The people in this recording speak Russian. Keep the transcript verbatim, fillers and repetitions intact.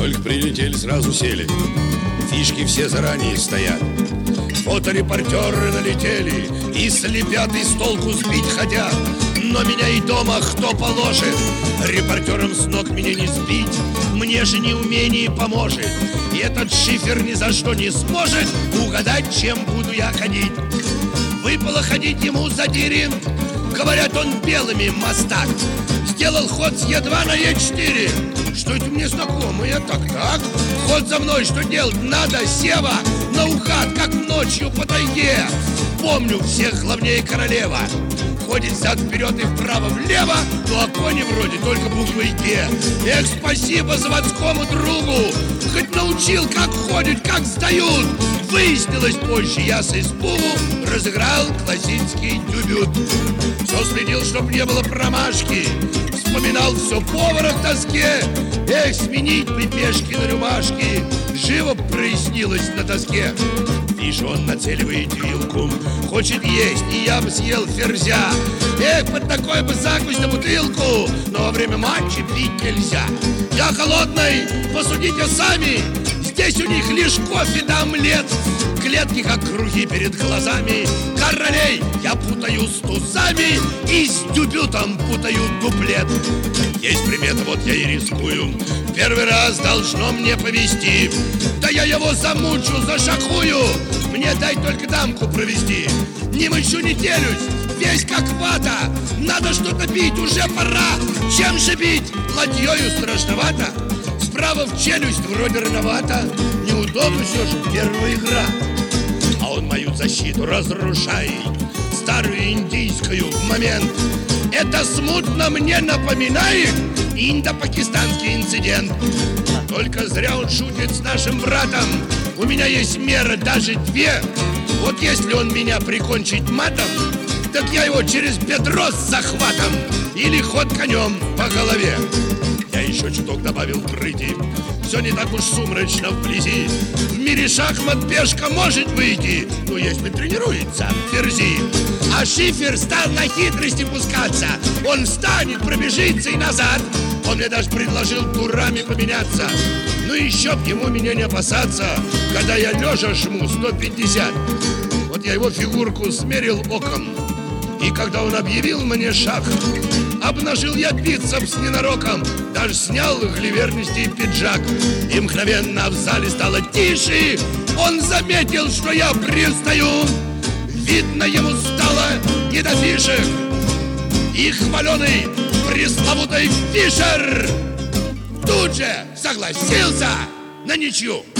Только прилетели, сразу сели. Фишки все заранее стоят. Фоторепортеры налетели и слепят, и с толку сбить хотят. Но меня и дома кто положит? Репортерам с ног меня не сбить, мне же неумение поможет. И этот шифер ни за что не сможет угадать, чем буду я ходить. Выпало ходить ему за дырин. Говорят, он белыми мастак. Сделал ход с Е два на Е четыре. Что это мне знакомо? Я так-так. Ход за мной, что делать надо? Сева, наугад, как ночью по тайге. Помню, всех главнее королева. Ходит взад-вперед и вправо-влево, ну а кони вроде только буквой Г. Эх, спасибо заводскому другу, хоть научил, как ходят, как встают. Выяснилось позже, я с испугу разыграл классический дебют. Все следил, чтоб не было промашки, вспоминал все повара в тоске. Эх, сменить бы пешки на рюмашки, живо прояснилось на доске. Вижу, он нацеливает вилку, хочет есть, и я бы съел ферзя. Эх, под такой бы закусь на бутылку, но во время матча пить нельзя. Я холодный, посудите сами, здесь у них лишь кофе да омлет. Клетки, как круги перед глазами, королей я путаю с тузами и с дебютом путаю дуплет. Есть примета, вот я и рискую, первый раз должно мне повезти. Да я его замучу, зашахую, мне дай только дамку провести. Не мычу, не телюсь, весь как вата, надо что-то пить, уже пора. Чем же бить? Ладьёю страшновато, справа в челюсть вроде рановато. Неудобно все же, первая игра. А он мою защиту разрушает, старую индийскую в момент. Это смутно мне напоминает индо-пакистанский инцидент. Только зря он шутит с нашим братом. У меня есть мера, даже две. Вот если он меня прикончить матом, так я его через бедро с захватом или ход конем по голове. Я еще чуток добавил прыти, все не так уж сумрачно вблизи. В мире шахмат пешка может выйти, но если тренируется ферзи. А шифер стал на хитрости пускаться. Он встанет, пробежится и назад. Он мне даже предложил турами поменяться. Ну еще б ему меня не опасаться, когда я лежа жму сто пятьдесят. Вот я его фигурку смерил оком, и когда он объявил мне шах, обнажил я бицепс ненароком, даже снял гливерности пиджак. И мгновенно в зале стало тише. Он заметил, что я пристаю. Видно, ему стало не до фишек. И хваленый пресловутый Фишер тут же согласился на ничью.